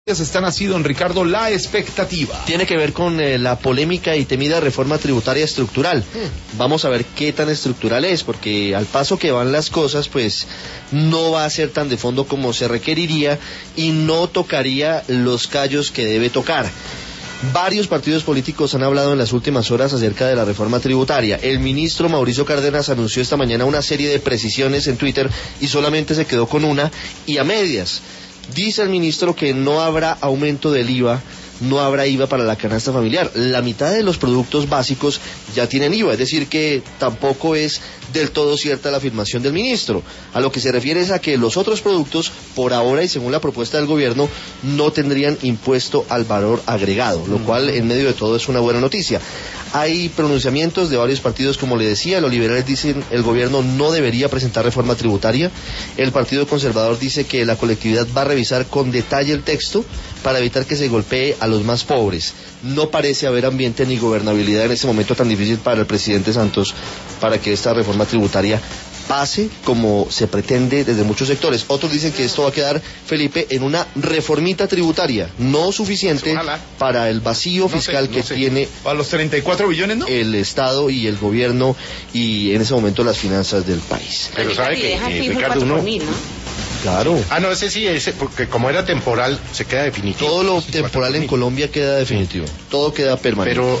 Está nacido, don Ricardo, la expectativa. Tiene que ver con la polémica y temida reforma tributaria estructural. Vamos a ver qué tan estructural es, porque al paso que van las cosas, pues no va a ser tan de fondo como se requeriría y no tocaría los callos que debe tocar. Varios partidos políticos han hablado en las últimas horas acerca de la reforma tributaria. El ministro Mauricio Cárdenas anunció esta mañana una serie de precisiones en Twitter y solamente se quedó con una y a medias. Dice el ministro que no habrá aumento del IVA, no habrá IVA para la canasta familiar. La mitad de los productos básicos ya tienen IVA, es decir que tampoco es del todo cierta la afirmación del ministro. A lo que se refiere es a que los otros productos, por ahora y según la propuesta del gobierno, no tendrían impuesto al valor agregado, lo cual en medio de todo es una buena noticia. Hay pronunciamientos de varios partidos, como le decía. Los liberales dicen el gobierno no debería presentar reforma tributaria. El Partido Conservador dice que la colectividad va a revisar con detalle el texto para evitar que se golpee a los más pobres. No parece haber ambiente ni gobernabilidad en este momento tan difícil para el presidente Santos para que esta reforma tributaria pase como se pretende desde muchos sectores. Otros dicen que esto va a quedar, Felipe, en una reformita tributaria, no suficiente para el vacío fiscal que tiene para los 34 billones, ¿no? El Estado y el gobierno y en ese momento las finanzas del país. Pero sabe que Ricardo, uno... Claro. No, ese sí, porque como era temporal, se queda definitivo. Todo lo temporal en Colombia queda definitivo, todo queda permanente. Pero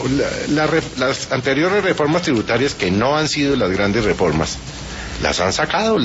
las anteriores reformas tributarias, que no han sido las grandes reformas, las han sacado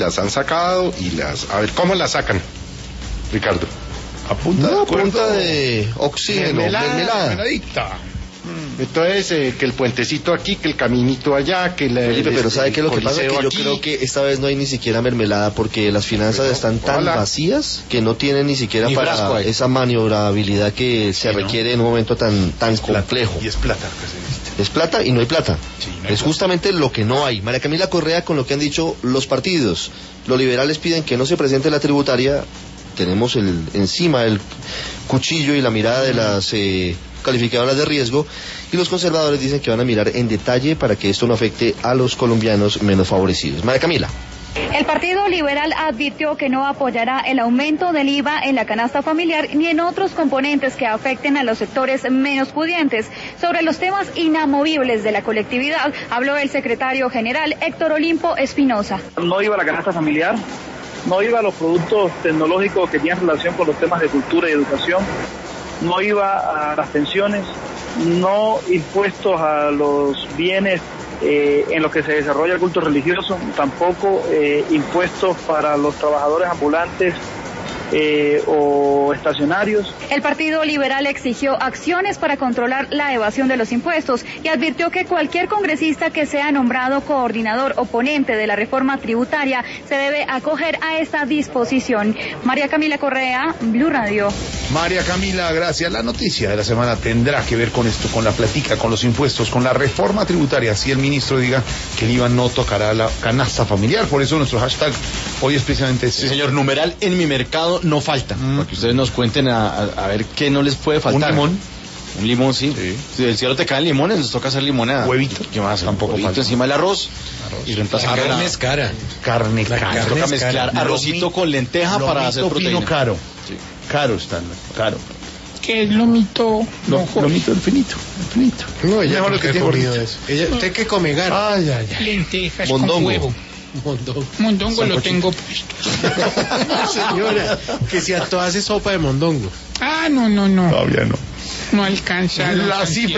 y las... A ver, ¿cómo las sacan, Ricardo? A punta de oxígeno, mermeladita. Entonces, que el puentecito aquí, que el caminito allá, que la... Felipe, pero ¿sabe qué es lo que pasa? Que yo creo que esta vez no hay ni siquiera mermelada, porque las finanzas están tan vacías que no tienen ni siquiera ni para esa maniobrabilidad que se requiere en un momento tan complejo. Y es plata. Es plata y no hay plata. Sí, no hay es justamente lo que no hay. María Camila Correa, con lo que han dicho los partidos. Los liberales piden que no se presente la tributaria. Tenemos encima el cuchillo y la mirada de las calificadoras de riesgo, y los conservadores dicen que van a mirar en detalle para que esto no afecte a los colombianos menos favorecidos. María Camila. El Partido Liberal advirtió que no apoyará el aumento del IVA en la canasta familiar ni en otros componentes que afecten a los sectores menos pudientes. Sobre los temas inamovibles de la colectividad, habló el secretario general Héctor Olimpo Espinosa. No iba a la canasta familiar, no iba a los productos tecnológicos que tienen relación con los temas de cultura y educación, no iba a las pensiones, no impuestos a los bienes en los que se desarrolla el culto religioso, tampoco impuestos para los trabajadores ambulantes o estacionarios. El Partido Liberal exigió acciones para controlar la evasión de los impuestos y advirtió que cualquier congresista que sea nombrado coordinador o ponente de la reforma tributaria se debe acoger a esta disposición. María Camila Correa, Blue Radio. María Camila, gracias. La noticia de la semana tendrá que ver con esto, con la platica, con los impuestos, con la reforma tributaria. Si el ministro diga que el IVA no tocará la canasta familiar, por eso nuestro hashtag hoy es precisamente ese. Sí, señor, numeral en mi mercado no falta, para que ustedes nos cuenten a ver qué no les puede faltar. Un limón, sí. Si del cielo te caen limones, nos toca hacer limonada. Huevito. ¿Qué más? Tampoco huevito falta. Encima del arroz. Y reemplazar la carne es cara. Carne cara. Toca mezclar arrocito con lenteja para hacer proteína. Fino caro. Sí. Caro está, caro. ¿Qué es lomito? Lomito, el finito. No, ella mejor lo que tiene comido eso. ¿Usted qué come, Gar? Ay. Lentejas Mondongo. con huevo. Mondongo lo tengo puesto. Señora, que si a todo hace sopa de mondongo. No. Todavía no. No alcanza. La cifra